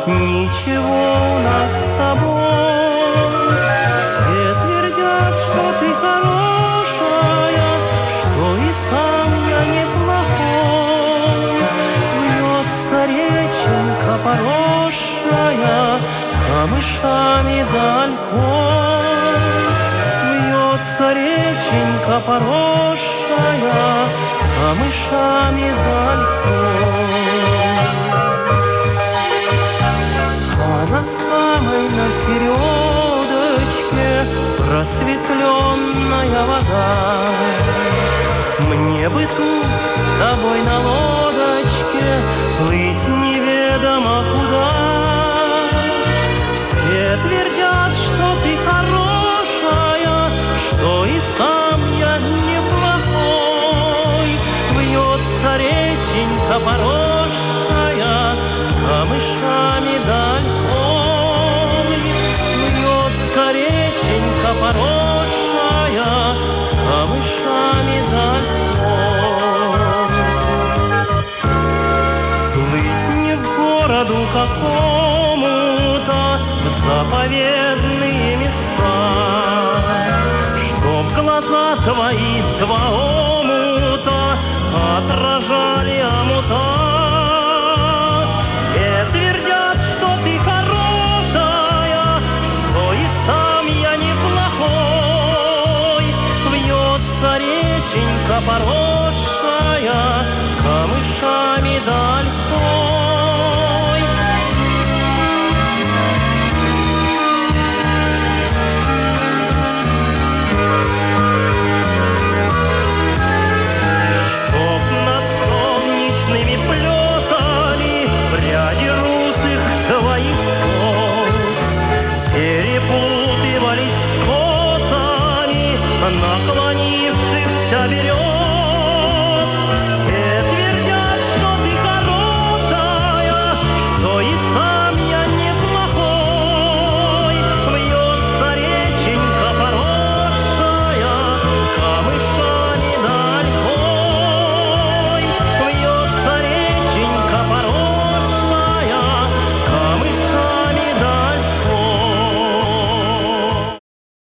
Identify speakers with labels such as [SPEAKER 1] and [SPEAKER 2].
[SPEAKER 1] ничего у нас с тобой. Все твердят, что ты хорошая, что и сам я неплохой. Вьется реченька поросшая камышами далькой. Вьется реченька поросшая камышами далькой. А на самой на середочке просветленная вода. Мне бы тут с тобой на лодочке плыть неведомо куда. Все твердят, что ты хорошая, что и сам я неплохой. Вьется реченька поросшая камышами далькой. Вьется реченька поросшая камышами далькой. Плыть не в городу какому-то, в заповедные места, чтоб глаза твои два омута отражали омута. Все твердят, что ты хорошая, что и сам я неплохой. Вьется реченька поросшая камышами далькой. Чтоб над солнечными плесами пряди русых твоих кос перепутывались с косами наклонившихся берез.